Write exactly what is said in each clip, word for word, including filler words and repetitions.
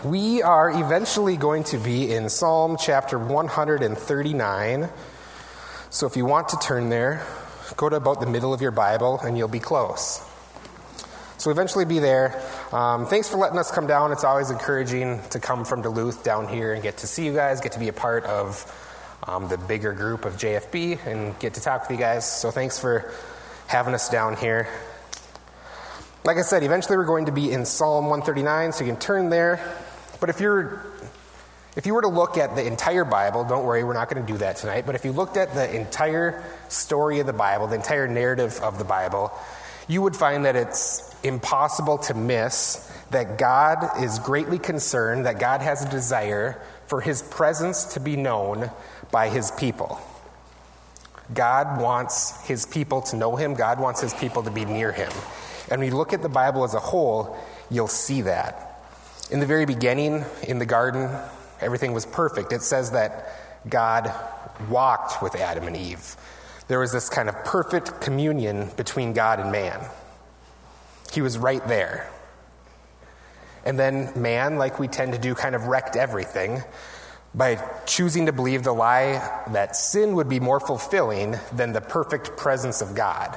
We are eventually going to be in Psalm chapter one thirty-nine. So if you want to turn there, go to about the middle of your Bible and you'll be close. So eventually be there. Um, thanks for letting us come down. It's always encouraging to come from Duluth down here and get to see you guys, get to be a part of um, the bigger group of J F B and get to talk with you guys. So thanks for having us down here. Like I said, eventually we're going to be in Psalm one thirty-nine, so you can turn there. But if you're, if you were to look at the entire Bible, don't worry, we're not going to do that tonight, but if you looked at the entire story of the Bible, the entire narrative of the Bible, you would find that it's impossible to miss that God is greatly concerned, that God has a desire for his presence to be known by his people. God wants his people to know him. God wants his people to be near him. And when you look at the Bible as a whole, you'll see that. In the very beginning, in the garden, everything was perfect. It says that God walked with Adam and Eve. There was this kind of perfect communion between God and man. He was right there. And then man, like we tend to do, kind of wrecked everything by choosing to believe the lie that sin would be more fulfilling than the perfect presence of God.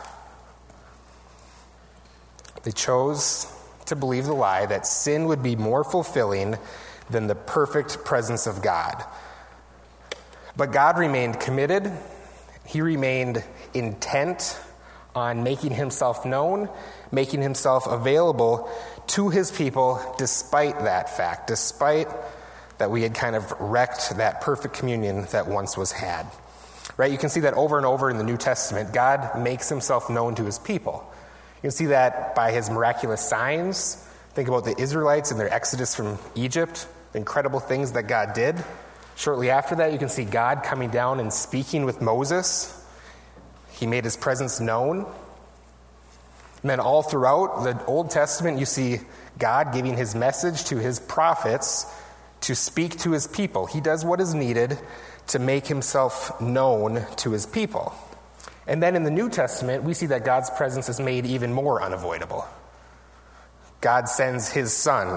They chose to believe the lie that sin would be more fulfilling than the perfect presence of God. But God remained committed. He remained intent on making himself known, making himself available to his people despite that fact, despite that we had kind of wrecked that perfect communion that once was had. Right? You can see that over and over in the New Testament. God makes himself known to his people. You can see that by his miraculous signs. Think about the Israelites and their exodus from Egypt, the incredible things that God did. Shortly after that, you can see God coming down and speaking with Moses. He made his presence known. And then all throughout the Old Testament, you see God giving his message to his prophets to speak to his people. He does what is needed to make himself known to his people. And then in the New Testament, we see that God's presence is made even more unavoidable. God sends his son,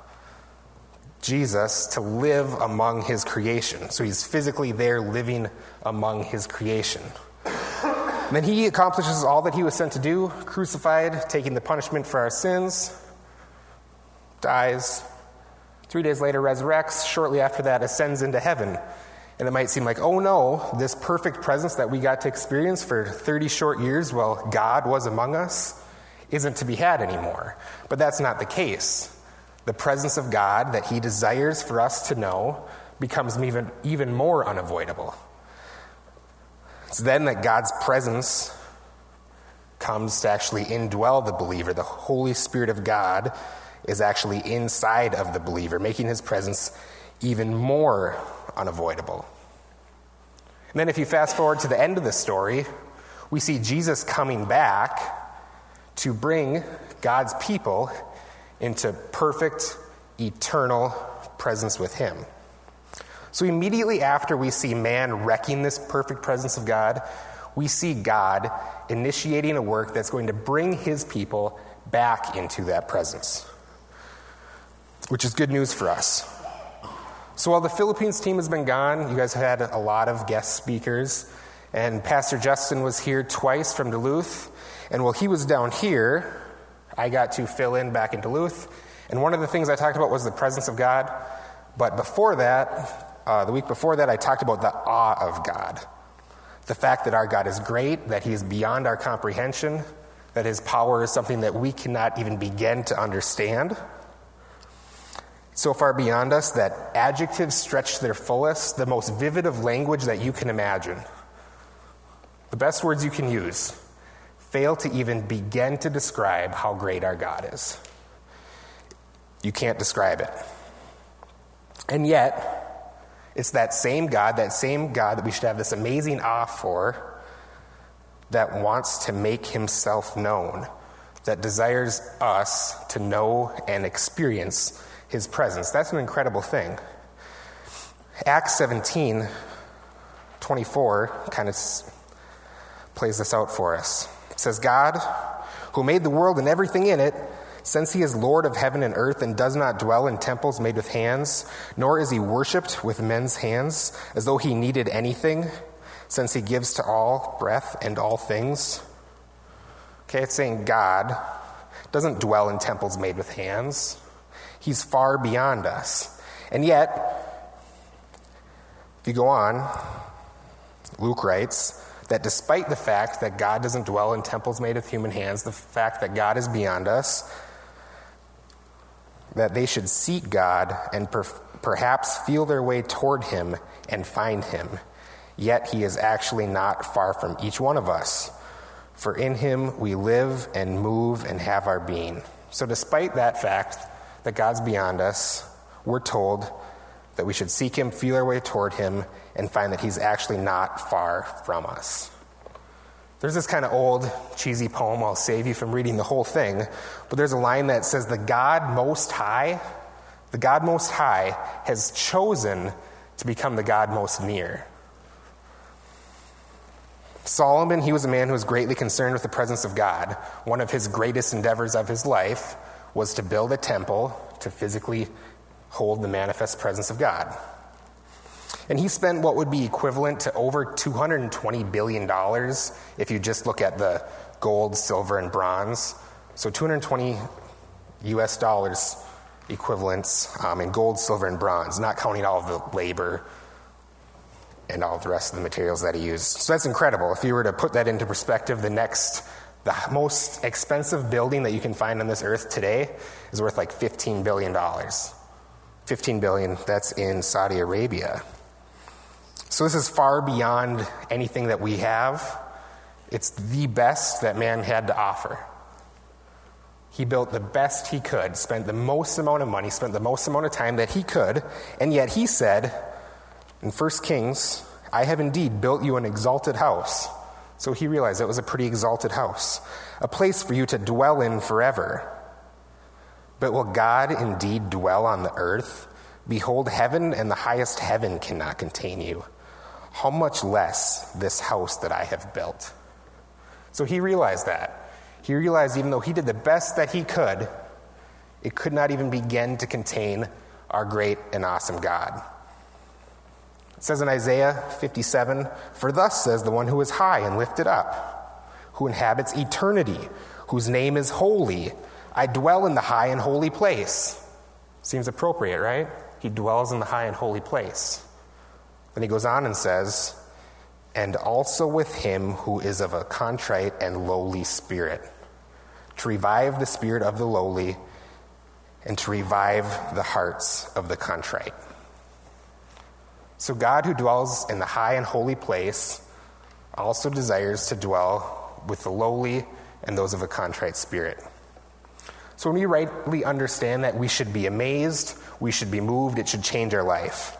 Jesus, to live among his creation. So he's physically there living among his creation. And then he accomplishes all that he was sent to do, crucified, taking the punishment for our sins, dies, three days later resurrects, shortly after that ascends into heaven. And it might seem like, oh no, this perfect presence that we got to experience for thirty short years while God was among us isn't to be had anymore. But that's not the case. The presence of God that he desires for us to know becomes even, even more unavoidable. It's then that God's presence comes to actually indwell the believer. The Holy Spirit of God is actually inside of the believer, making his presence even more unavoidable. And then if you fast forward to the end of the story, we see Jesus coming back to bring God's people into perfect, eternal presence with him. So immediately after we see man wrecking this perfect presence of God, we see God initiating a work that's going to bring his people back into that presence, which is good news for us. So while the Philippines team has been gone, you guys have had a lot of guest speakers, and Pastor Justin was here twice from Duluth, and while he was down here, I got to fill in back in Duluth, and one of the things I talked about was the presence of God, but before that, uh, the week before that, I talked about the awe of God, the fact that our God is great, that he is beyond our comprehension, that his power is something that we cannot even begin to understand. So far beyond us that adjectives stretch to their fullest, the most vivid of language that you can imagine. The best words you can use fail to even begin to describe how great our God is. You can't describe it. And yet, it's that same God, that same God that we should have this amazing awe for, that wants to make himself known, that desires us to know and experience his presence. That's an incredible thing. Acts seventeen twenty-four kind of plays this out for us. It says, God, who made the world and everything in it, Since he is Lord of heaven and earth and does not dwell in temples made with hands, nor is he worshipped with men's hands as though he needed anything, since he gives to all breath and all things. Okay, it's saying God doesn't dwell in temples made with hands. He's far beyond us. And yet, if you go on, Luke writes that despite the fact that God doesn't dwell in temples made with human hands, the fact that God is beyond us, that they should seek God and per- perhaps feel their way toward him and find him. Yet he is actually not far from each one of us. For in him we live and move and have our being. So despite that fact that God's beyond us, we're told that we should seek him, feel our way toward him, and find that he's actually not far from us. There's this kind of old, cheesy poem, I'll save you from reading the whole thing, but there's a line that says, the God Most High, the God Most High has chosen to become the God Most Near. Solomon, he was a man who was greatly concerned with the presence of God. One of his greatest endeavors of his life was to build a temple to physically hold the manifest presence of God. And he spent what would be equivalent to over two hundred twenty billion dollars if you just look at the gold, silver, and bronze. So two hundred twenty U S dollars equivalents um, in gold, silver, and bronze, not counting all of the labor and all of the rest of the materials that he used. So that's incredible. If you were to put that into perspective, the next, the most expensive building that you can find on this earth today is worth like fifteen billion dollars. fifteen billion dollars, that's in Saudi Arabia. So this is far beyond anything that we have. It's the best that man had to offer. He built the best he could, spent the most amount of money, spent the most amount of time that he could, and yet he said in First Kings, I have indeed built you an exalted house. So he realized it was a pretty exalted house, a place for you to dwell in forever. But will God indeed dwell on the earth? Behold, heaven and the highest heaven cannot contain you. How much less this house that I have built? So he realized that. He realized even though he did the best that he could, it could not even begin to contain our great and awesome God. It says in Isaiah fifty-seven, for thus says the one who is high and lifted up, who inhabits eternity, whose name is holy. I dwell in the high and holy place. Seems appropriate, right? He dwells in the high and holy place. Then he goes on and says, and also with him who is of a contrite and lowly spirit, to revive the spirit of the lowly and to revive the hearts of the contrite. So God, who dwells in the high and holy place, also desires to dwell with the lowly and those of a contrite spirit. So when we rightly understand that, we should be amazed, we should be moved, it should change our life.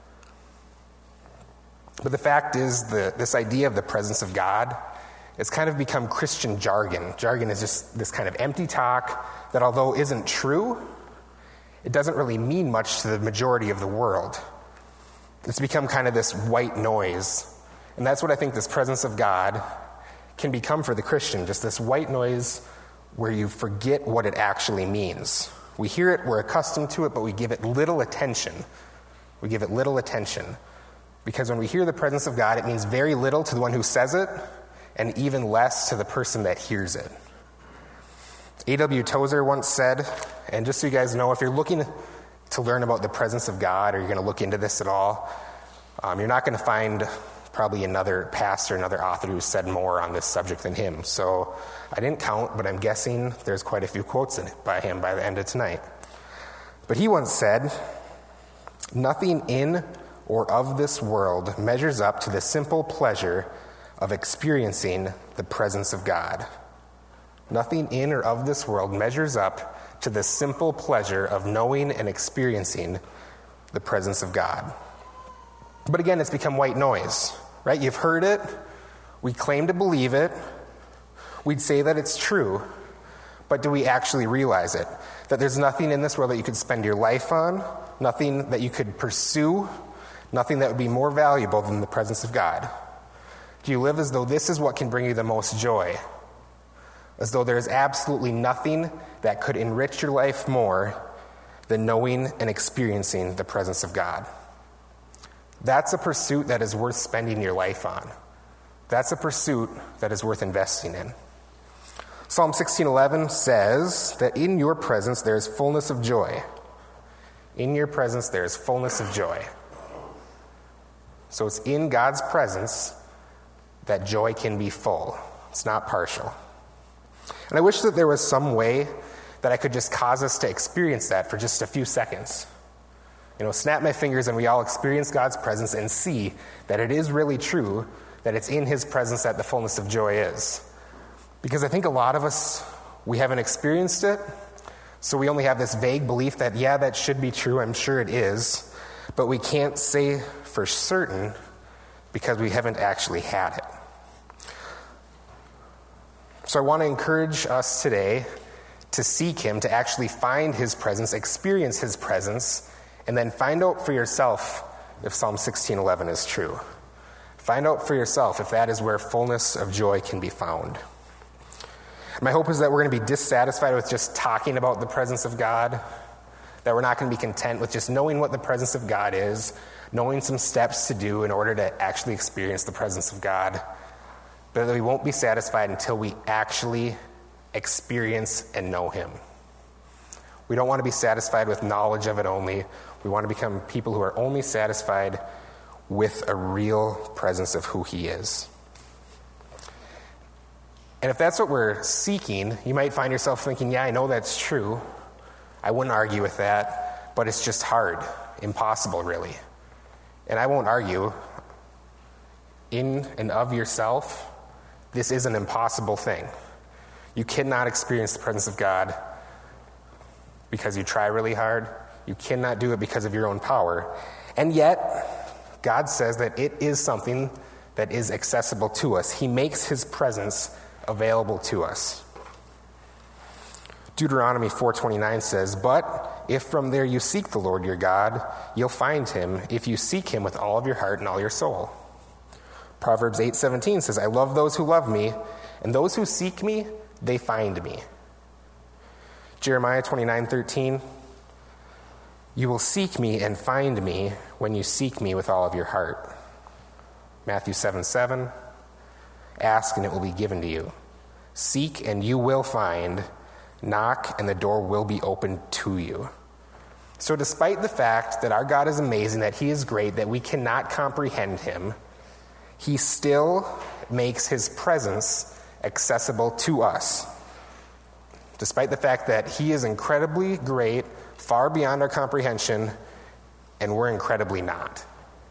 But the fact is, the, this idea of the presence of God, it's kind of become Christian jargon. Jargon is just this kind of empty talk that, although isn't true, it doesn't really mean much to the majority of the world. It's become kind of this white noise. And that's what I think this presence of God can become for the Christian, just this white noise where you forget what it actually means. We hear it, we're accustomed to it, but we give it little attention. We give it little attention. Because when we hear the presence of God, it means very little to the one who says it, and even less to the person that hears it. A W Tozer once said, and just so you guys know, if you're looking to learn about the presence of God, or you're going to look into this at all, um, you're not going to find probably another pastor, another author who said more on this subject than him. So I didn't count, but I'm guessing there's quite a few quotes in it by him by the end of tonight. But he once said, nothing in or of this world measures up to the simple pleasure of experiencing the presence of God. Nothing in or of this world measures up to the simple pleasure of knowing and experiencing the presence of God. But again, it's become white noise, right? You've heard it. We claim to believe it. We'd say that it's true. But do we actually realize it? That there's nothing in this world that you could spend your life on, nothing that you could pursue, nothing that would be more valuable than the presence of God. Do you live as though this is what can bring you the most joy? as though there is absolutely nothing that could enrich your life more than knowing and experiencing the presence of God. That's a pursuit that is worth spending your life on. That's a pursuit that is worth investing in. Psalm sixteen eleven says that in your presence there is fullness of joy. In your presence there is fullness of joy. So it's in God's presence that joy can be full. It's not partial. And I wish that there was some way that I could just cause us to experience that for just a few seconds. You know, snap my fingers and we all experience God's presence and see that it is really true, that it's in his presence that the fullness of joy is. Because I think a lot of us, we haven't experienced it, so we only have this vague belief that, yeah, that should be true, I'm sure it is, but we can't say for certain because we haven't actually had it. So I want to encourage us today to seek him, to actually find his presence, experience his presence, and then find out for yourself if Psalm sixteen eleven is true. Find out for yourself if that is where fullness of joy can be found. My hope is that we're going to be dissatisfied with just talking about the presence of God, that we're not going to be content with just knowing what the presence of God is, knowing some steps to do in order to actually experience the presence of God, but that we won't be satisfied until we actually experience and know him. We don't want to be satisfied with knowledge of it only. We want to become people who are only satisfied with a real presence of who he is. And if that's what we're seeking, you might find yourself thinking, yeah, I know that's true. I wouldn't argue with that, but it's just hard, impossible, really. And I won't argue. In and of yourself, this is an impossible thing. You cannot experience the presence of God because you try really hard. You cannot do it because of your own power. And yet, God says that it is something that is accessible to us. He makes his presence available to us. Deuteronomy four twenty-nine says, "But if from there you seek the Lord your God, you'll find him if you seek him with all of your heart and all your soul." Proverbs eight seventeen says, "I love those who love me, and those who seek me, they find me." Jeremiah twenty-nine thirteen, "You will seek me and find me when you seek me with all of your heart." Matthew seven seven, "Ask and it will be given to you. Seek and you will find. Knock and the door will be opened to you." So despite the fact that our God is amazing, that he is great, that we cannot comprehend him, he still makes his presence accessible to us. Despite the fact that he is incredibly great, far beyond our comprehension, and we're incredibly not.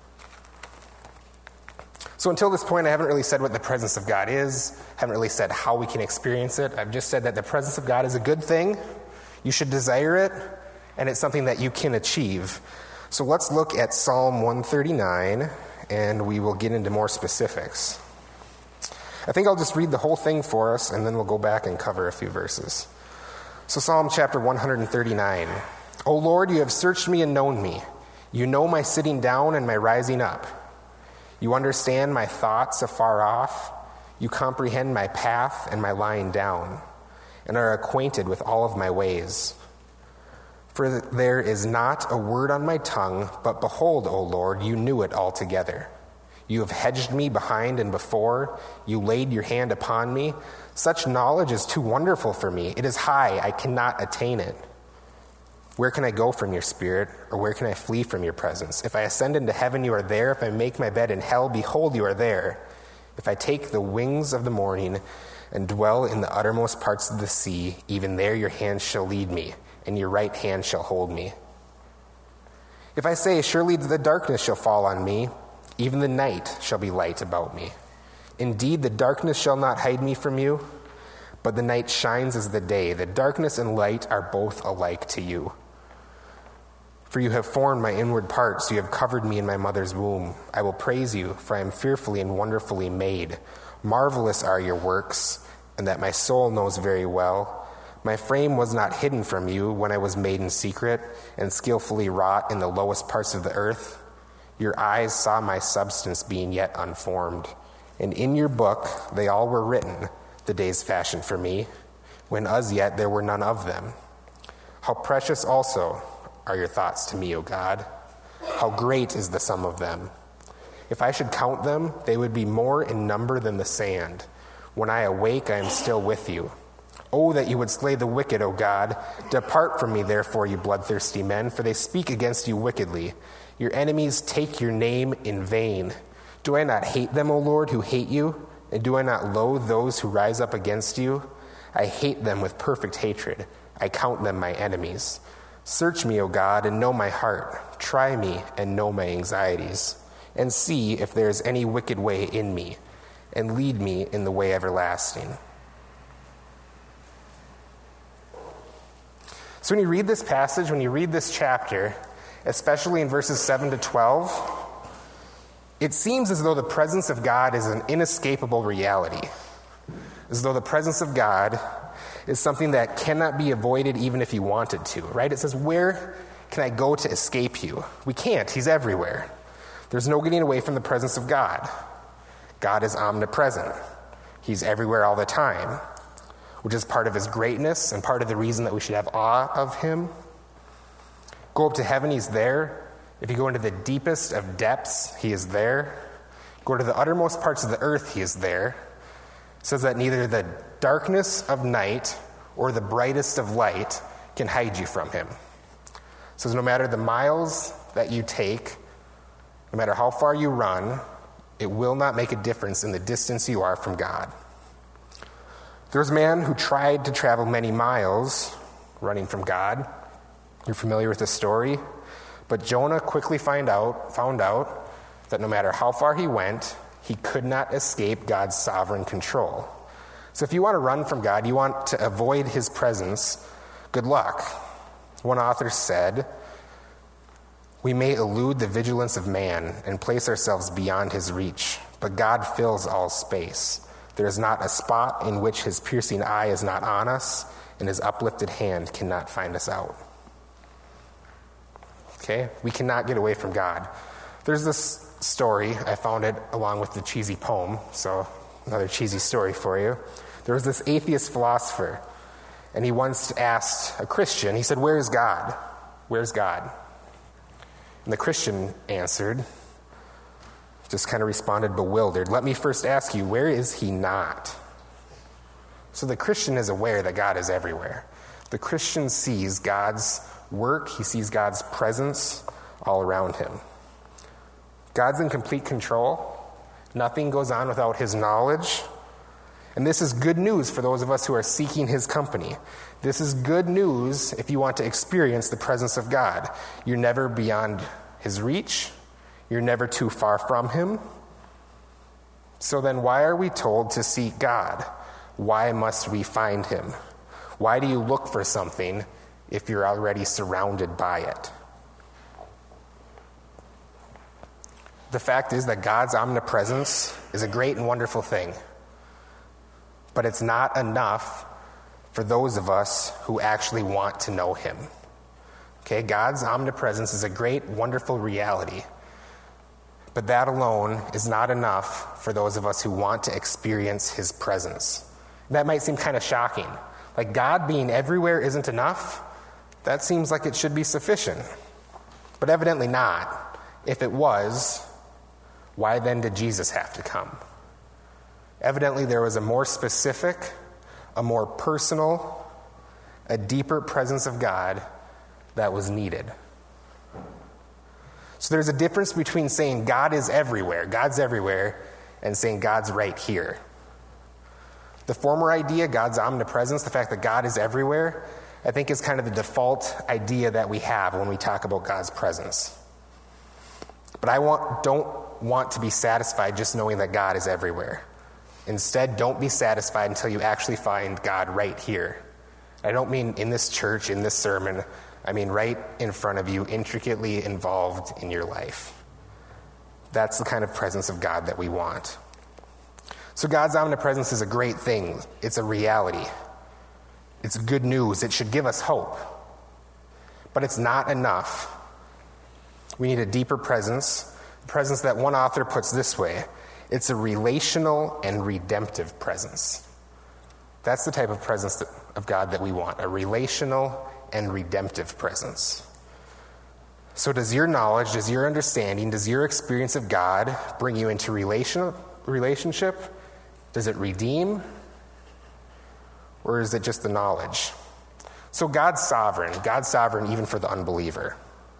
So until this point, I haven't really said what the presence of God is, haven't really said how we can experience it. I've just said that the presence of God is a good thing. You should desire it, and it's something that you can achieve. So let's look at Psalm one thirty-nine, and we will get into more specifics. I think I'll just read the whole thing for us, and then we'll go back and cover a few verses. So Psalm chapter one thirty-nine. "O Lord, you have searched me and known me. You know my sitting down and my rising up. You understand my thoughts afar off. You comprehend my path and my lying down, and are acquainted with all of my ways. For there is not a word on my tongue, but behold, O Lord, you knew it altogether. You have hedged me behind and before. You laid your hand upon me. Such knowledge is too wonderful for me. It is high, I cannot attain it. Where can I go from your spirit, or where can I flee from your presence? If I ascend into heaven, you are there. If I make my bed in hell, behold, you are there. If I take the wings of the morning and dwell in the uttermost parts of the sea, even there your hand shall lead me, and your right hand shall hold me. If I say, surely the darkness shall fall on me, even the night shall be light about me. Indeed, the darkness shall not hide me from you, but the night shines as the day. The darkness and light are both alike to you. For you have formed my inward parts. You have covered me in my mother's womb. I will praise you, for I am fearfully and wonderfully made. Marvelous are your works, and that my soul knows very well. My frame was not hidden from you when I was made in secret and skillfully wrought in the lowest parts of the earth. Your eyes saw my substance being yet unformed, and in your book they all were written, the days fashioned for me, when as yet there were none of them. How precious also are your thoughts to me, O God. How great is the sum of them. If I should count them, they would be more in number than the sand. When I awake, I am still with you. Oh, that you would slay the wicked, O God. Depart from me, therefore, you bloodthirsty men, for they speak against you wickedly. Your enemies take your name in vain. Do I not hate them, O Lord, who hate you? And do I not loathe those who rise up against you? I hate them with perfect hatred. I count them my enemies. Search me, O God, and know my heart. Try me and know my anxieties. And see if there is any wicked way in me, and lead me in the way everlasting. So when you read this passage, when you read this chapter, especially in verses seven to twelve, it seems as though the presence of God is an inescapable reality. As though the presence of God is something that cannot be avoided even if you wanted to, right? It says, where can I go to escape you? We can't. He's everywhere. There's no getting away from the presence of God. God is omnipresent. He's everywhere all the time, which is part of his greatness and part of the reason that we should have awe of him. Go up to heaven, he's there. If you go into the deepest of depths, he is there. Go to the uttermost parts of the earth, he is there. It says that neither the darkness of night or the brightest of light can hide you from him. It says no matter the miles that you take, no matter how far you run, it will not make a difference in the distance you are from God. There was a man who tried to travel many miles running from God. You're familiar with the story. But Jonah quickly find out, found out that no matter how far he went, he could not escape God's sovereign control. So if you want to run from God, you want to avoid his presence, good luck. One author said, we may elude the vigilance of man and place ourselves beyond his reach, but God fills all space. There is not a spot in which his piercing eye is not on us, and his uplifted hand cannot find us out. Okay? We cannot get away from God. There's this story, I found it along with the cheesy poem, so another cheesy story for you. There was this atheist philosopher, and he once asked a Christian, he said, where is God? Where's God? And the Christian answered, just kind of responded bewildered, let me first ask you, where is he not? So the Christian is aware that God is everywhere. The Christian sees God's work, he sees God's presence all around him. God's in complete control. Nothing goes on without his knowledge. And this is good news for those of us who are seeking his company. This is good news if you want to experience the presence of God. You're never beyond his reach. You're never too far from him. So then why are we told to seek God? Why must we find him? Why do you look for something if you're already surrounded by it? The fact is that God's omnipresence is a great and wonderful thing. But it's not enough for those of us who actually want to know him. Okay, God's omnipresence is a great, wonderful reality. But that alone is not enough for those of us who want to experience his presence. That might seem kind of shocking. Like God being everywhere isn't enough? That seems like it should be sufficient. But evidently not. If it was, why then did Jesus have to come? Evidently there was a more specific, a more personal, a deeper presence of God that was needed. So there's a difference between saying God is everywhere, God's everywhere, and saying God's right here. The former idea, God's omnipresence, the fact that God is everywhere, I think is kind of the default idea that we have when we talk about God's presence. But I want, don't want to be satisfied just knowing that God is everywhere. Instead, don't be satisfied until you actually find God right here. I don't mean in this church, in this sermon. I mean right in front of you, intricately involved in your life. That's the kind of presence of God that we want. So God's omnipresence is a great thing. It's a reality. It's good news. It should give us hope. But it's not enough. We need a deeper presence, a presence that one author puts this way. It's a relational and redemptive presence. That's the type of presence of God that we want, a relational and redemptive presence. So does your knowledge, does your understanding, does your experience of God bring you into relation, relationship? Does it redeem? Or is it just the knowledge? So God's sovereign. God's sovereign even for the unbeliever.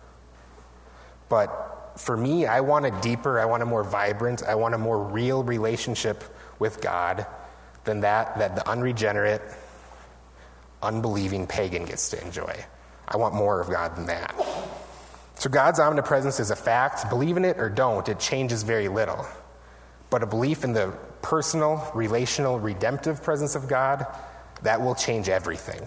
But for me, I want a deeper, I want a more vibrant, I want a more real relationship with God than that that the unregenerate, unbelieving pagan gets to enjoy. I want more of God than that. So God's omnipresence is a fact. Believe in it or don't, it changes very little. But a belief in the personal, relational, redemptive presence of God, that will change everything.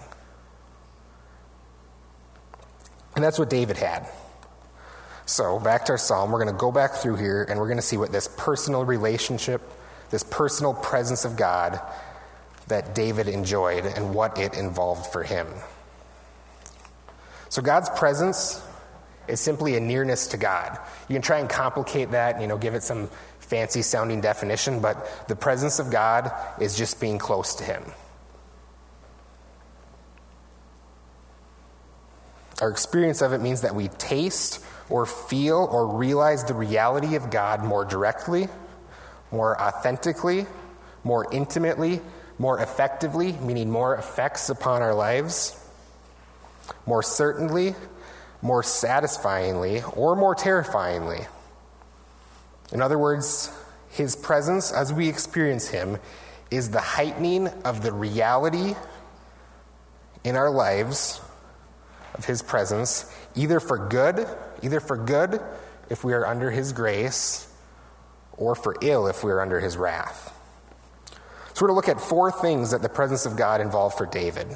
And that's what David had. So back to our psalm, we're going to go back through here and we're going to see what this personal relationship, this personal presence of God that David enjoyed and what it involved for him. So God's presence is simply a nearness to God. You can try and complicate that, you know, give it some fancy sounding definition, but the presence of God is just being close to him. Our experience of it means that we taste or feel or realize the reality of God more directly, more authentically, more intimately, more effectively, meaning more effects upon our lives, more certainly, more satisfyingly, or more terrifyingly. In other words, his presence, as we experience him, is the heightening of the reality in our lives of his presence, either for good, either for good if we are under his grace, or for ill if we are under his wrath. So we're going to look at four things that the presence of God involved for David.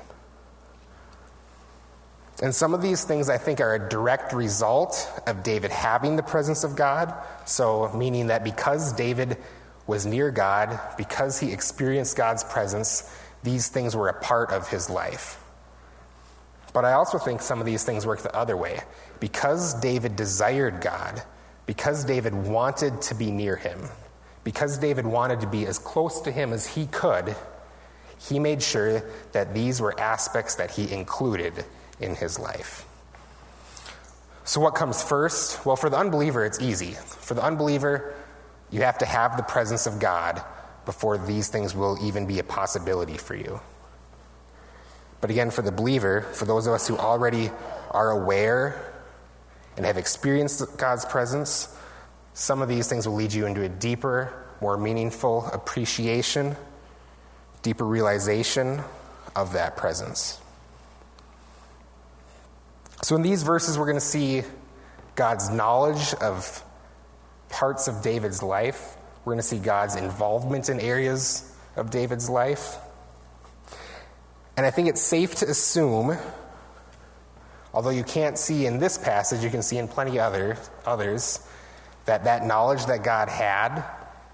And some of these things I think are a direct result of David having the presence of God. So meaning that because David was near God, because he experienced God's presence, these things were a part of his life. But I also think some of these things work the other way. Because David desired God, because David wanted to be near him, because David wanted to be as close to him as he could, he made sure that these were aspects that he included in his life. So what comes first? Well, for the unbeliever, it's easy. For the unbeliever, you have to have the presence of God before these things will even be a possibility for you. But again, for the believer, for those of us who already are aware and have experienced God's presence, some of these things will lead you into a deeper, more meaningful appreciation, deeper realization of that presence. So in these verses, we're going to see God's knowledge of parts of David's life. We're going to see God's involvement in areas of David's life. And I think it's safe to assume, although you can't see in this passage, you can see in plenty of other, others, that that knowledge that God had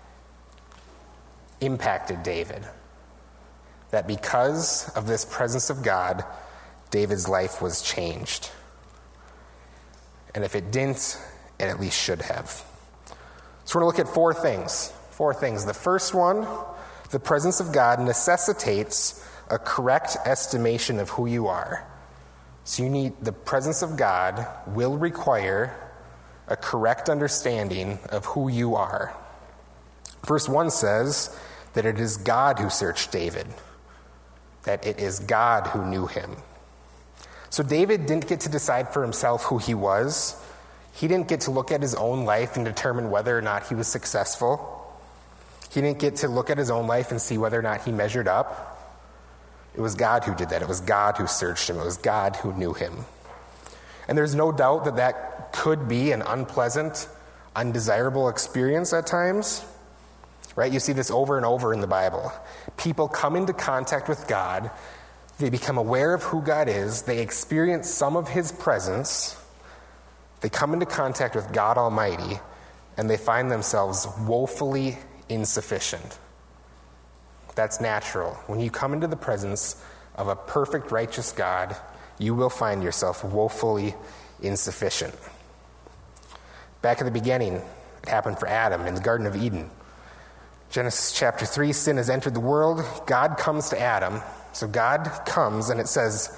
impacted David. That because of this presence of God, David's life was changed. And if it didn't, it at least should have. So we're going to look at four things. Four things. The first one, the presence of God necessitates a correct estimation of who you are. So you need, the presence of God will require a correct understanding of who you are. Verse one says that it is God who searched David, that it is God who knew him. So David didn't get to decide for himself who he was. He didn't get to look at his own life and determine whether or not he was successful. He didn't get to look at his own life and see whether or not he measured up. It was God who did that. It was God who searched him. It was God who knew him. And there's no doubt that that could be an unpleasant, undesirable experience at times. Right? You see this over and over in the Bible. People come into contact with God. They become aware of who God is. They experience some of his presence. They come into contact with God Almighty, and they find themselves woefully insufficient. That's natural. When you come into the presence of a perfect, righteous God, you will find yourself woefully insufficient. Back at the beginning, it happened for Adam in the Garden of Eden. Genesis chapter three, sin has entered the world. God comes to Adam. So God comes, and it says,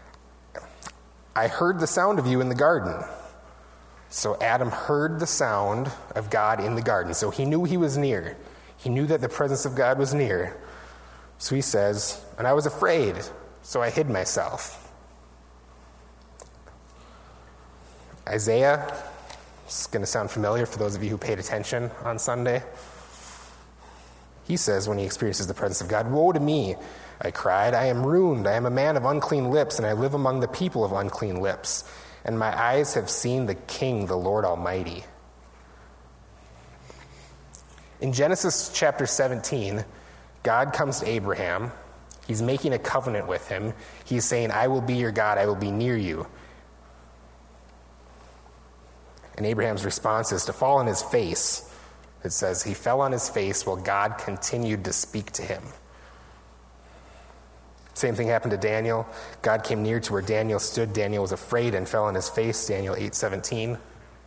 I heard the sound of you in the garden. So Adam heard the sound of God in the garden. So he knew he was near. He knew that the presence of God was near. So he says, and I was afraid, so I hid myself. Isaiah, it's going to sound familiar for those of you who paid attention on Sunday. He says when he experiences the presence of God, woe to me, I cried, I am ruined, I am a man of unclean lips, and I live among the people of unclean lips, and my eyes have seen the King, the Lord Almighty. In Genesis chapter seventeen, God comes to Abraham. He's making a covenant with him. He's saying, I will be your God, I will be near you. And Abraham's response is to fall on his face. It says he fell on his face while God continued to speak to him. Same thing happened to Daniel. God came near to where Daniel stood. Daniel was afraid and fell on his face, Daniel eight seventeen.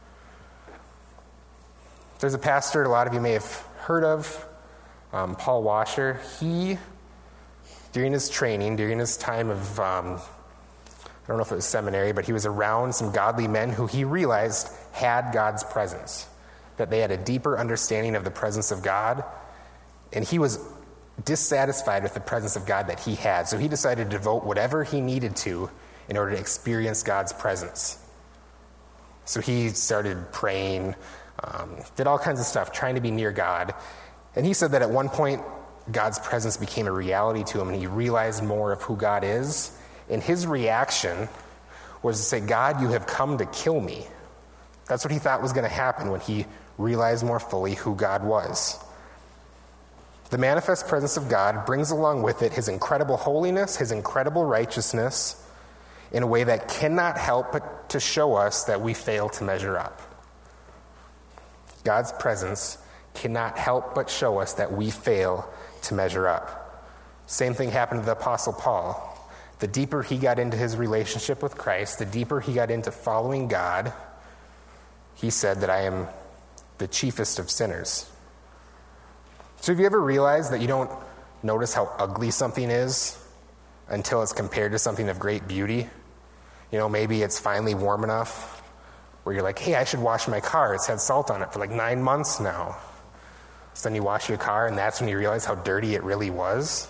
There's a pastor a lot of you may have heard of, um, Paul Washer. He, during his training, during his time of, um, I don't know if it was seminary, but he was around some godly men who he realized had God's presence, that they had a deeper understanding of the presence of God, and he was dissatisfied with the presence of God that he had. So he decided to devote whatever he needed to in order to experience God's presence. So he started praying, um, did all kinds of stuff, trying to be near God. And he said that at one point, God's presence became a reality to him, and he realized more of who God is. And his reaction was to say, God, you have come to kill me. That's what he thought was going to happen when he realized more fully who God was. The manifest presence of God brings along with it his incredible holiness, his incredible righteousness, in a way that cannot help but to show us that we fail to measure up. God's presence cannot help but show us that we fail to measure up. Same thing happened to the Apostle Paul. The deeper he got into his relationship with Christ, the deeper he got into following God, he said that I am the chiefest of sinners. So have you ever realized that you don't notice how ugly something is until it's compared to something of great beauty? You know, maybe it's finally warm enough where you're like, hey, I should wash my car. It's had salt on it for like nine months now. So then you wash your car, and that's when you realize how dirty it really was.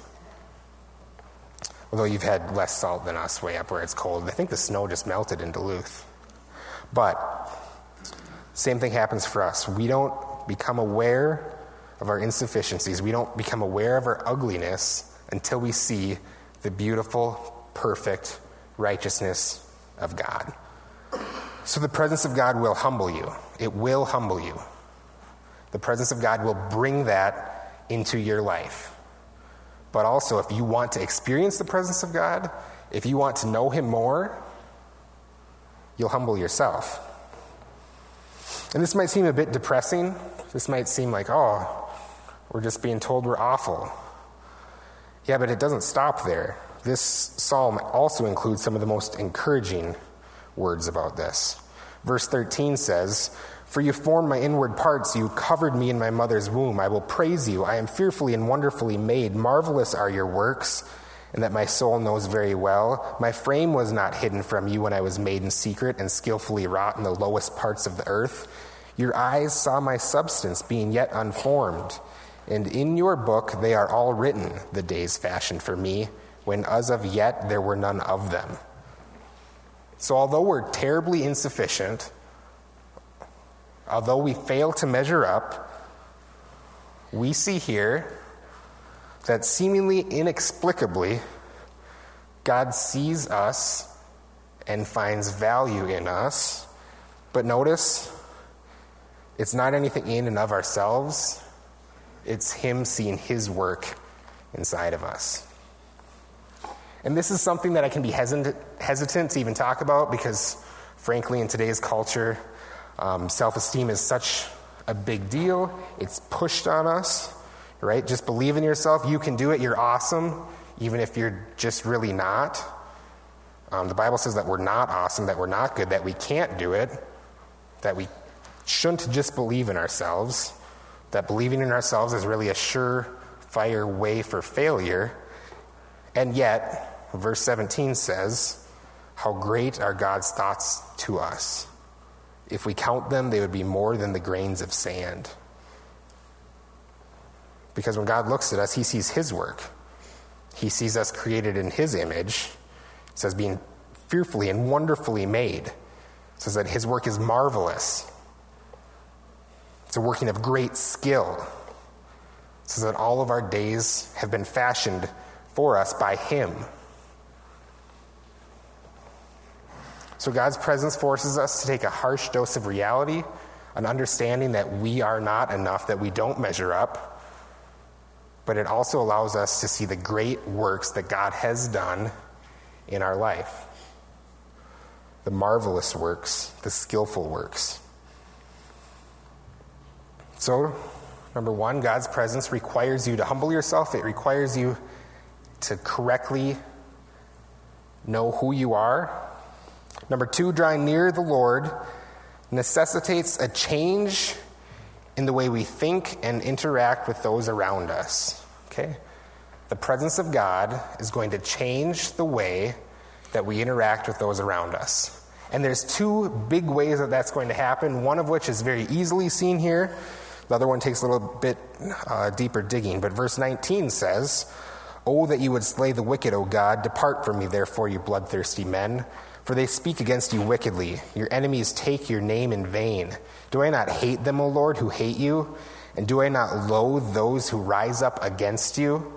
Although you've had less salt than us way up where it's cold. I think the snow just melted in Duluth. But same thing happens for us. We don't become aware of our insufficiencies. We don't become aware of our ugliness until we see the beautiful, perfect righteousness of God. So the presence of God will humble you. It will humble you. The presence of God will bring that into your life. But also, if you want to experience the presence of God, if you want to know him more, you'll humble yourself. And this might seem a bit depressing. This might seem like, oh, we're just being told we're awful. Yeah, but it doesn't stop there. This psalm also includes some of the most encouraging words about this. Verse thirteen says, for you formed my inward parts, you covered me in my mother's womb. I will praise you. I am fearfully and wonderfully made. Marvelous are your works, and that my soul knows very well. My frame was not hidden from you when I was made in secret and skillfully wrought in the lowest parts of the earth. Your eyes saw my substance being yet unformed, and in your book they are all written, the days fashioned for me, when as of yet there were none of them. So although we're terribly insufficient, although we fail to measure up, we see here that seemingly inexplicably, God sees us and finds value in us. But notice, it's not anything in and of ourselves. It's him seeing his work inside of us. And this is something that I can be hesitant, hesitant to even talk about because, frankly, in today's culture, um, self-esteem is such a big deal. It's pushed on us, right? Just believe in yourself. You can do it. You're awesome, even if you're just really not. Um, the Bible says that we're not awesome, that we're not good, that we can't do it, that we shouldn't just believe in ourselves. that believing in ourselves is really a surefire way for failure. And yet, verse seventeen says, how great are God's thoughts to us. If we count them, they would be more than the grains of sand. Because when God looks at us, he sees his work. He sees us created in his image. It says being fearfully and wonderfully made. It says that his work is marvelous. It's a working of great skill. It says that all of our days have been fashioned for us by him. So God's presence forces us to take a harsh dose of reality, an understanding that we are not enough, that we don't measure up. But it also allows us to see the great works that God has done in our life. The marvelous works, the skillful works. So, number one, God's presence requires you to humble yourself. It requires you to correctly know who you are. Number two, drawing near the Lord necessitates a change in the way we think and interact with those around us. Okay? The presence of God is going to change the way that we interact with those around us. And there's two big ways that that's going to happen, one of which is very easily seen here. The other one takes a little bit uh, deeper digging. But verse nineteen says, "Oh, that you would slay the wicked, O God. Depart from me, therefore, you bloodthirsty men. For they speak against you wickedly. Your enemies take your name in vain. Do I not hate them, O Lord, who hate you? And do I not loathe those who rise up against you?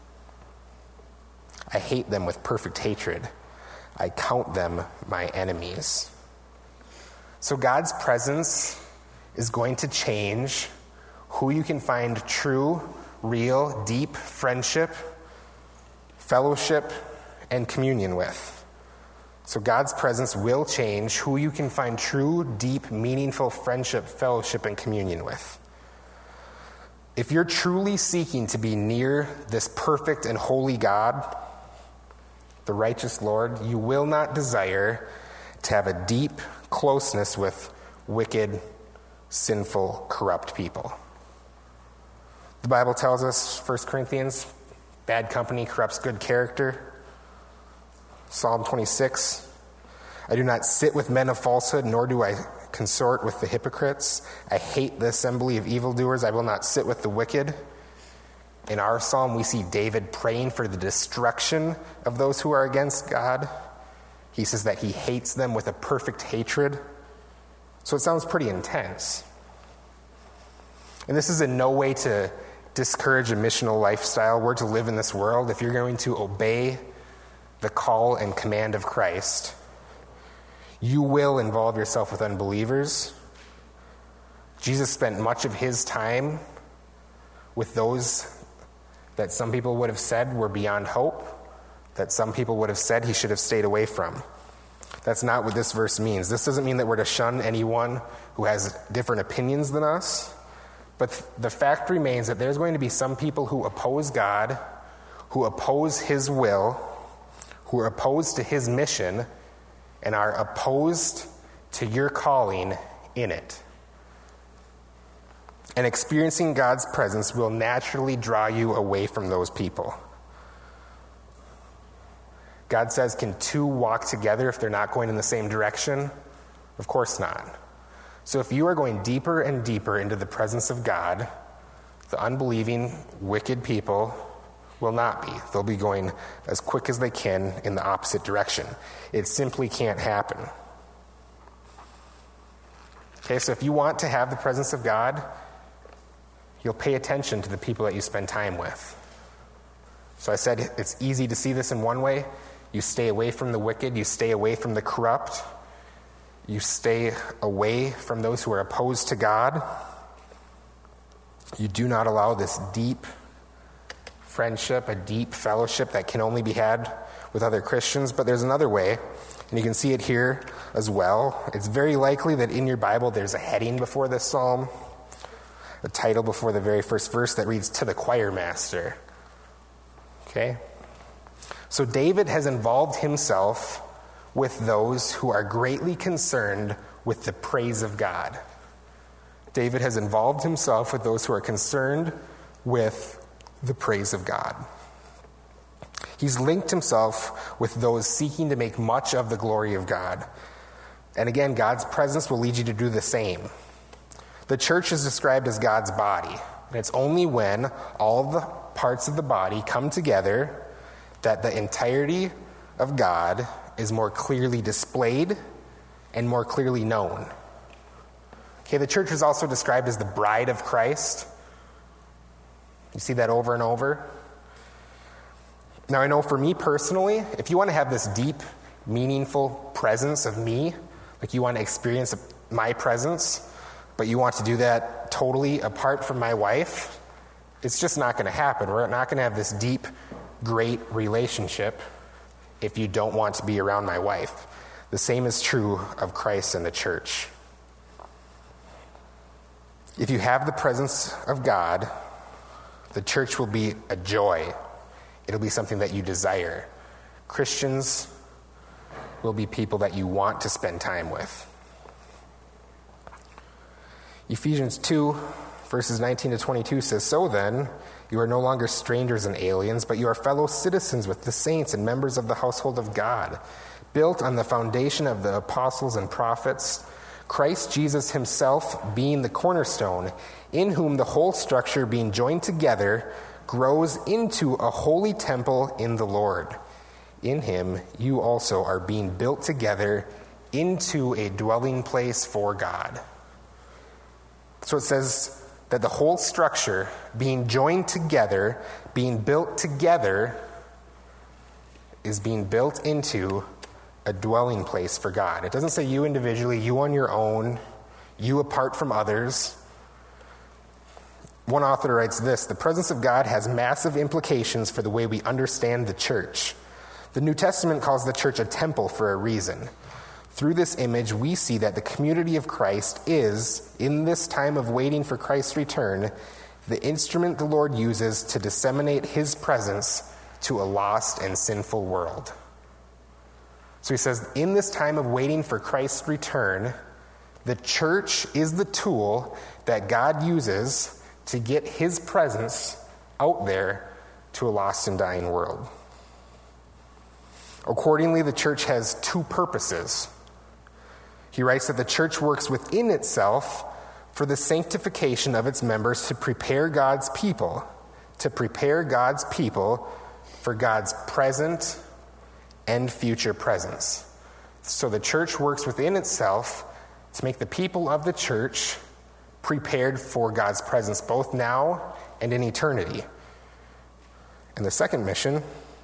I hate them with perfect hatred. I count them my enemies." So God's presence is going to change who you can find true, real, deep friendship, fellowship, and communion with. So God's presence will change who you can find true, deep, meaningful friendship, fellowship, and communion with. If you're truly seeking to be near this perfect and holy God, the righteous Lord, you will not desire to have a deep closeness with wicked, sinful, corrupt people. The Bible tells us, First Corinthians, bad company corrupts good character. Psalm twenty-six, "I do not sit with men of falsehood, nor do I consort with the hypocrites. I hate the assembly of evildoers. I will not sit with the wicked." In our psalm, we see David praying for the destruction of those who are against God. He says that he hates them with a perfect hatred. So it sounds pretty intense. And this is in no way to discourage a missional lifestyle. We're to live in this world. If you're going to obey the call and command of Christ, you will involve yourself with unbelievers. Jesus spent much of his time with those that some people would have said were beyond hope, that some people would have said he should have stayed away from. That's not what this verse means. This doesn't mean that we're to shun anyone who has different opinions than us, but the fact remains that there's going to be some people who oppose God, who oppose his will, who are opposed to his mission, and are opposed to your calling in it. And experiencing God's presence will naturally draw you away from those people. God says, can two walk together if they're not going in the same direction? Of course not. So if you are going deeper and deeper into the presence of God, the unbelieving, wicked people will not be. They'll be going as quick as they can in the opposite direction. It simply can't happen. Okay, so if you want to have the presence of God, you'll pay attention to the people that you spend time with. So I said it's easy to see this in one way. You stay away from the wicked. You stay away from the corrupt. You stay away from those who are opposed to God. You do not allow this deep friendship, a deep fellowship that can only be had with other Christians. But there's another way, and you can see it here as well. It's very likely that in your Bible there's a heading before this psalm, a title before the very first verse that reads, "To the choir master." Okay? So David has involved himself with those who are greatly concerned with the praise of God. David has involved himself with those who are concerned with the praise of God. He's linked himself with those seeking to make much of the glory of God. And again, God's presence will lead you to do the same. The church is described as God's body, and it's only when all the parts of the body come together that the entirety of God is more clearly displayed and more clearly known. Okay, the church is also described as the bride of Christ. You see that over and over. Now, I know for me personally, if you want to have this deep, meaningful presence of me, like you want to experience my presence, but you want to do that totally apart from my wife, it's just not going to happen. We're not going to have this deep, great relationship if you don't want to be around my wife. The same is true of Christ and the church. If you have the presence of God, the church will be a joy. It'll be something that you desire. Christians will be people that you want to spend time with. Ephesians two, verses nineteen to twenty-two says, "So then, you are no longer strangers and aliens, but you are fellow citizens with the saints and members of the household of God, built on the foundation of the apostles and prophets, Christ Jesus himself being the cornerstone, in whom the whole structure being joined together grows into a holy temple in the Lord. In him you also are being built together into a dwelling place for God." So it says that the whole structure being joined together, being built together, is being built into a dwelling place for God. It doesn't say you individually, you on your own, you apart from others. One author writes this: "The presence of God has massive implications for the way we understand the church. The New Testament calls the church a temple for a reason. Through this image, we see that the community of Christ is, in this time of waiting for Christ's return, the instrument the Lord uses to disseminate his presence to a lost and sinful world." So he says, in this time of waiting for Christ's return, the church is the tool that God uses to get his presence out there to a lost and dying world. Accordingly, the church has two purposes. He writes that the church works within itself for the sanctification of its members to prepare God's people, to prepare God's people for God's present and future presence. So the church works within itself to make the people of the church prepared for God's presence, both now and in eternity. And the second mission,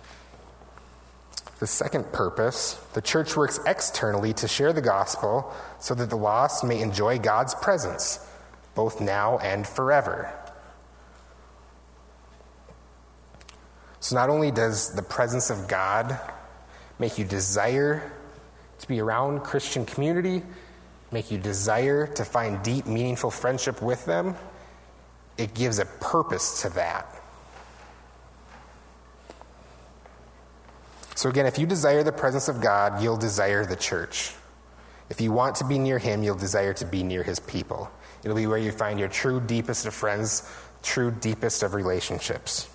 the second purpose, the church works externally to share the gospel so that the lost may enjoy God's presence, both now and forever. So not only does the presence of God make you desire to be around Christian community, make you desire to find deep, meaningful friendship with them, it gives a purpose to that. So again, if you desire the presence of God, you'll desire the church. If you want to be near him, you'll desire to be near his people. It'll be where you find your true, deepest of friends, true, deepest of relationships.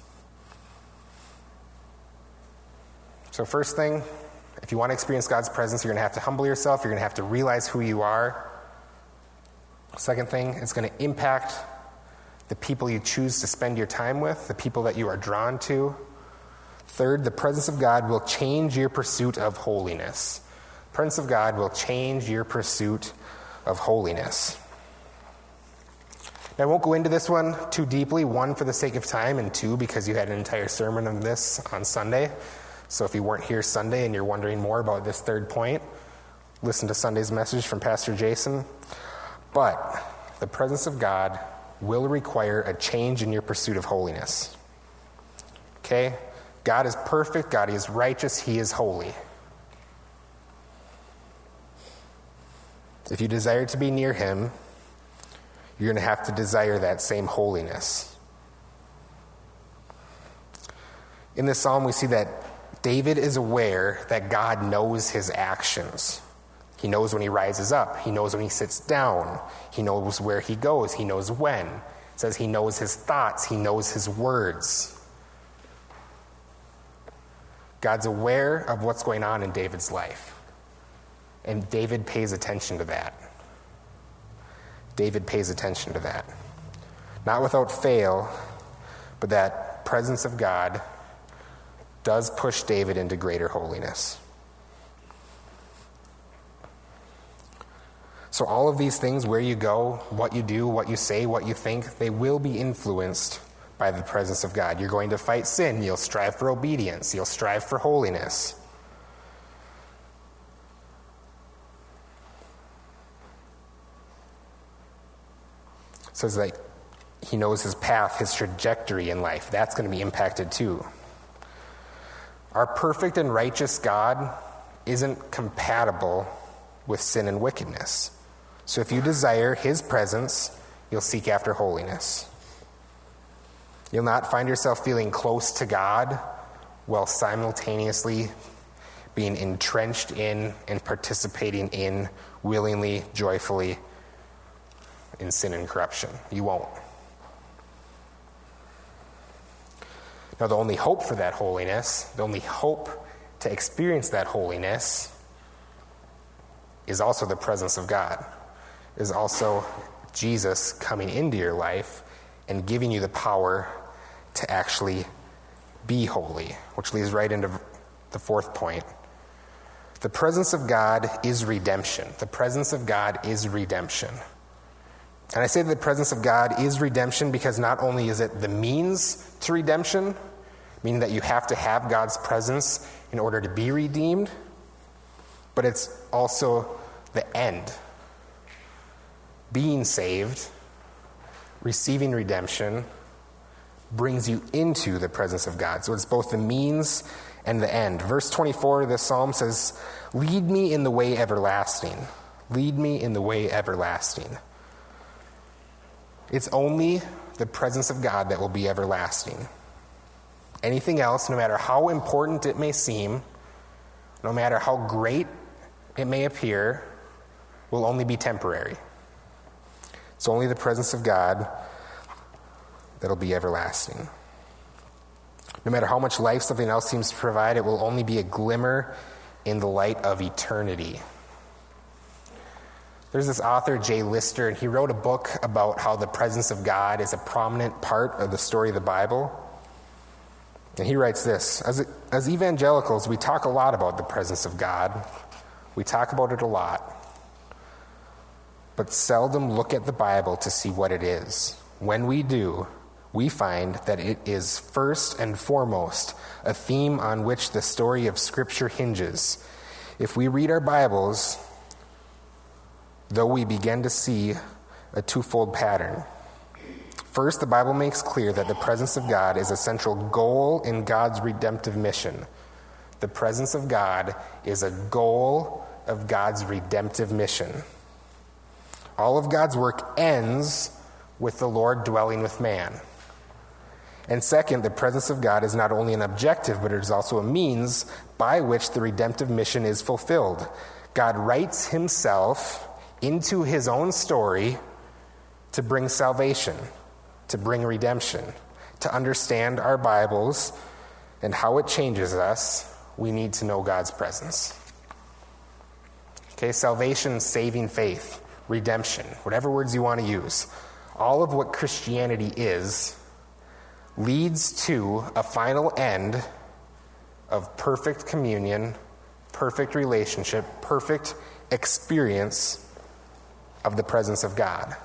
So first thing, if you want to experience God's presence, you're going to have to humble yourself. You're going to have to realize who you are. Second thing, it's going to impact the people you choose to spend your time with, the people that you are drawn to. Third, the presence of God will change your pursuit of holiness. The presence of God will change your pursuit of holiness. Now, I won't go into this one too deeply, one, for the sake of time, and two, because you had an entire sermon on this on Sunday. So if you weren't here Sunday and you're wondering more about this third point, listen to Sunday's message from Pastor Jason. But the presence of God will require a change in your pursuit of holiness. Okay? God is perfect, God is righteous, he is holy. If you desire to be near him, you're going to have to desire that same holiness. In this psalm, we see that David is aware that God knows his actions. He knows when he rises up. He knows when he sits down. He knows where he goes. He knows when. It says he knows his thoughts. He knows his words. God's aware of what's going on in David's life. And David pays attention to that. David pays attention to that. Not without fail, but that presence of God does push David into greater holiness. So all of these things, where you go, what you do, what you say, what you think, they will be influenced by the presence of God. You're going to fight sin. You'll strive for obedience. You'll strive for holiness. So it's like he knows his path, his trajectory in life. That's going to be impacted too. Our perfect and righteous God isn't compatible with sin and wickedness. So if you desire his presence, you'll seek after holiness. You'll not find yourself feeling close to God while simultaneously being entrenched in and participating in, willingly, joyfully, in sin and corruption. You won't. Now, the only hope for that holiness, the only hope to experience that holiness is also the presence of God, is also Jesus coming into your life and giving you the power to actually be holy, which leads right into the fourth point. The presence of God is redemption. The presence of God is redemption. And I say that the presence of God is redemption because not only is it the means to redemption, meaning that you have to have God's presence in order to be redeemed, but it's also the end. Being saved, receiving redemption, brings you into the presence of God. So it's both the means and the end. Verse twenty-four of the psalm says, "Lead me in the way everlasting. Lead me in the way everlasting." It's only the presence of God that will be everlasting. Anything else, no matter how important it may seem, no matter how great it may appear, will only be temporary. It's only the presence of God that'll be everlasting. No matter how much life something else seems to provide, it will only be a glimmer in the light of eternity. There's this author, Jay Lister, and he wrote a book about how the presence of God is a prominent part of the story of the Bible. And he writes this: as, as evangelicals, we talk a lot about the presence of God. We talk about it a lot, but seldom look at the Bible to see what it is. When we do, we find that it is first and foremost a theme on which the story of Scripture hinges. If we read our Bibles, though, we begin to see a twofold pattern. First, the Bible makes clear that the presence of God is a central goal in God's redemptive mission. The presence of God is a goal of God's redemptive mission. All of God's work ends with the Lord dwelling with man. And second, the presence of God is not only an objective, but it is also a means by which the redemptive mission is fulfilled. God writes himself into his own story to bring salvation, to bring redemption. To understand our Bibles and how it changes us, we need to know God's presence. Okay, salvation, saving faith, redemption, whatever words you want to use. All of what Christianity is leads to a final end of perfect communion, perfect relationship, perfect experience of the presence of God.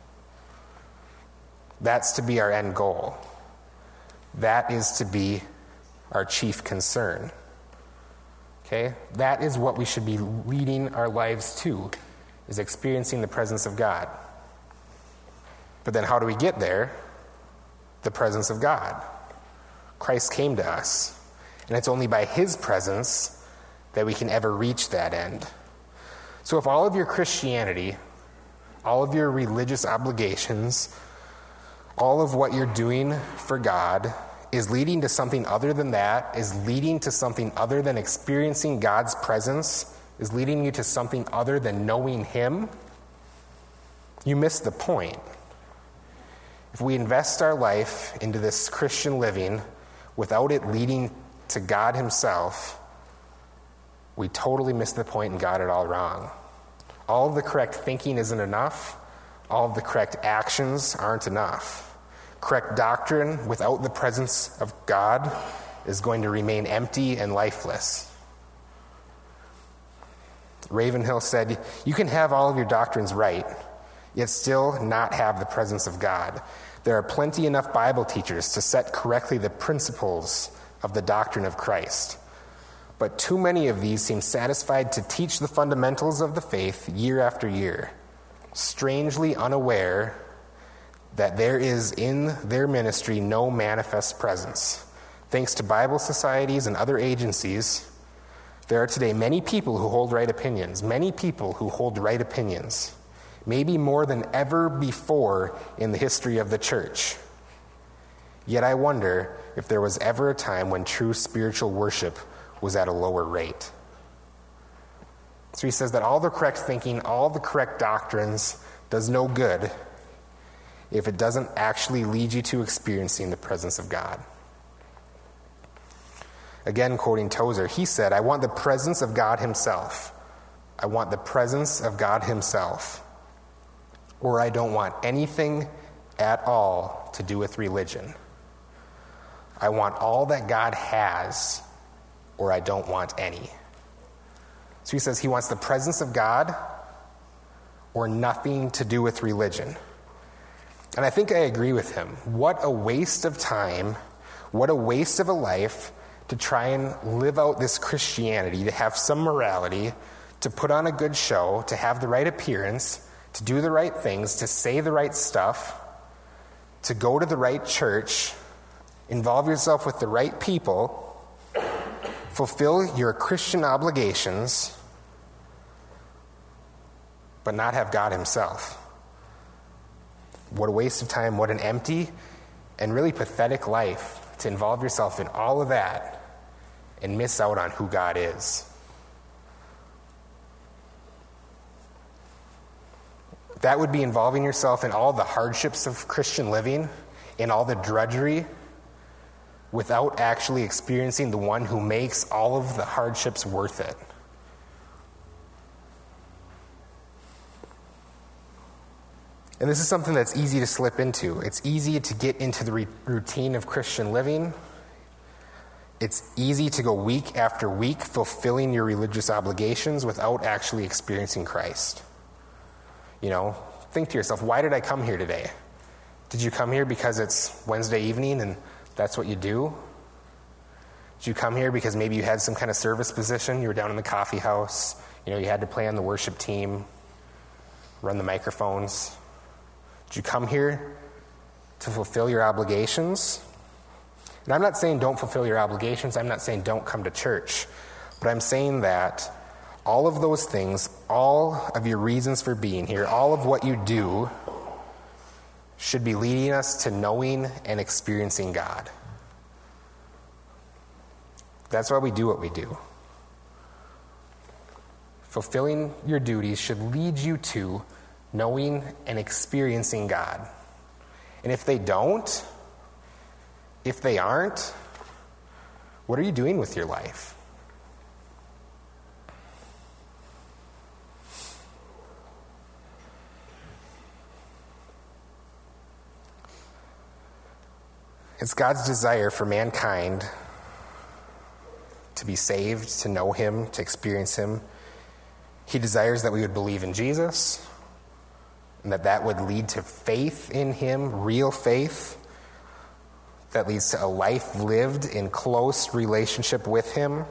That's to be our end goal. That is to be our chief concern. Okay? That is what we should be leading our lives to, is experiencing the presence of God. But then how do we get there? The presence of God. Christ came to us, and it's only by his presence that we can ever reach that end. So if all of your Christianity, all of your religious obligations, all of what you're doing for God is leading to something other than that, is leading to something other than experiencing God's presence is leading you to something other than knowing him, you miss the point. If we invest our life into this Christian living without it leading to God himself, we totally miss the point and got it all wrong. All of the correct thinking isn't enough. All of the correct actions aren't enough. Correct doctrine without the presence of God is going to remain empty and lifeless. Ravenhill said, "You can have all of your doctrines right, yet still not have the presence of God. There are plenty enough Bible teachers to set correctly the principles of the doctrine of Christ. But too many of these seem satisfied to teach the fundamentals of the faith year after year, strangely unaware that there is in their ministry no manifest presence. Thanks to Bible societies and other agencies, there are today many people who hold right opinions, many people who hold right opinions, maybe more than ever before in the history of the church. Yet I wonder if there was ever a time when true spiritual worship was at a lower rate." So he says that all the correct thinking, all the correct doctrines does no good if it doesn't actually lead you to experiencing the presence of God. Again, quoting Tozer, he said, "I want the presence of God himself. I want the presence of God himself. Or I don't want anything at all to do with religion. I want all that God has, or I don't want any." So he says he wants the presence of God or nothing to do with religion. And I think I agree with him. What a waste of time, what a waste of a life to try and live out this Christianity, to have some morality, to put on a good show, to have the right appearance, to do the right things, to say the right stuff, to go to the right church, involve yourself with the right people, fulfill your Christian obligations, but not have God himself. What a waste of time, what an empty and really pathetic life to involve yourself in all of that and miss out on who God is. That would be involving yourself in all the hardships of Christian living, in all the drudgery, without actually experiencing the one who makes all of the hardships worth it. And this is something that's easy to slip into. It's easy to get into the re- routine of Christian living. It's easy to go week after week fulfilling your religious obligations without actually experiencing Christ. You know, think to yourself, why did I come here today? Did you come here because it's Wednesday evening and that's what you do? Did you come here because maybe you had some kind of service position? You were down in the coffee house. You know, you had to play on the worship team, run the microphones. Did you come here to fulfill your obligations? And I'm not saying don't fulfill your obligations. I'm not saying don't come to church. But I'm saying that all of those things, all of your reasons for being here, all of what you do should be leading us to knowing and experiencing God. That's why we do what we do. Fulfilling your duties should lead you to knowing and experiencing God. And if they don't, if they aren't, what are you doing with your life? It's God's desire for mankind to be saved, to know him, to experience him. He desires that we would believe in Jesus, and that that would lead to faith in him, real faith, that leads to a life lived in close relationship with him,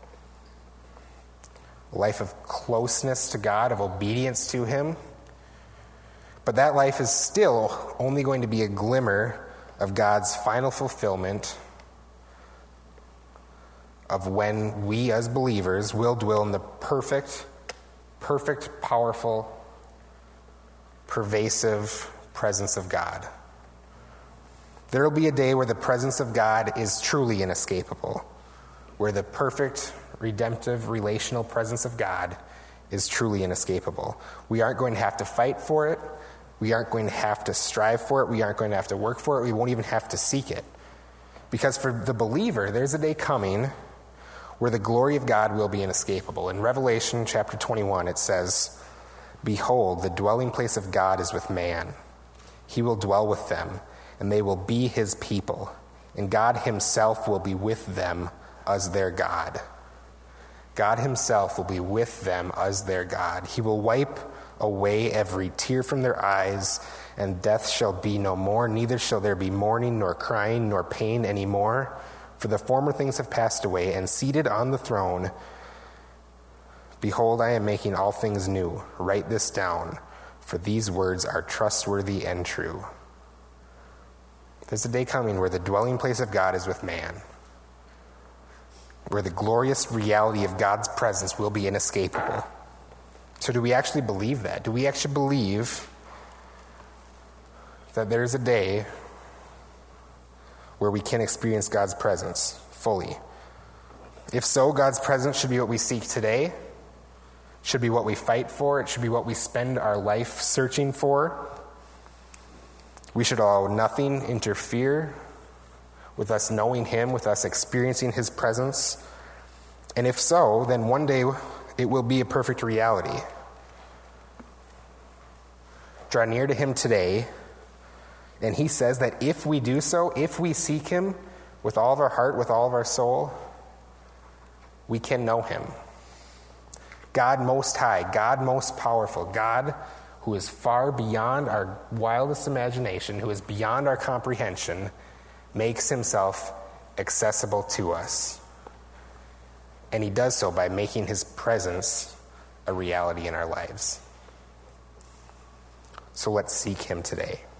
a life of closeness to God, of obedience to him. But that life is still only going to be a glimmer of God's final fulfillment of when we as believers will dwell in the perfect, perfect, powerful, pervasive presence of God. There will be a day where the presence of God is truly inescapable, where the perfect redemptive, relational presence of God is truly inescapable. We aren't going to have to fight for it. We aren't going to have to strive for it. We aren't going to have to work for it. We won't even have to seek it. Because for the believer, there's a day coming where the glory of God will be inescapable. In Revelation chapter twenty-one, it says, "Behold, the dwelling place of God is with man. He will dwell with them, and they will be his people, and God himself will be with them as their God." God himself will be with them as their God. He will wipe away every tear from their eyes, and death shall be no more, neither shall there be mourning, nor crying, nor pain any more, for the former things have passed away. And seated on the throne, behold, I am making all things new. Write this down, for these words are trustworthy and true. There's a day coming where the dwelling place of God is with man, where the glorious reality of God's presence will be inescapable. So do we actually believe that? Do we actually believe that there's a day where we can experience God's presence fully? If so, God's presence should be what we seek today, should be what we fight for, it should be what we spend our life searching for. We should allow nothing interfere with us knowing him, with us experiencing his presence. And if so, then one day it will be a perfect reality. Draw near to him today, and he says that if we do so, if we seek him with all of our heart, with all of our soul, we can know him. God most high, God most powerful, God who is far beyond our wildest imagination, who is beyond our comprehension, makes himself accessible to us. And he does so by making his presence a reality in our lives. So let's seek him today.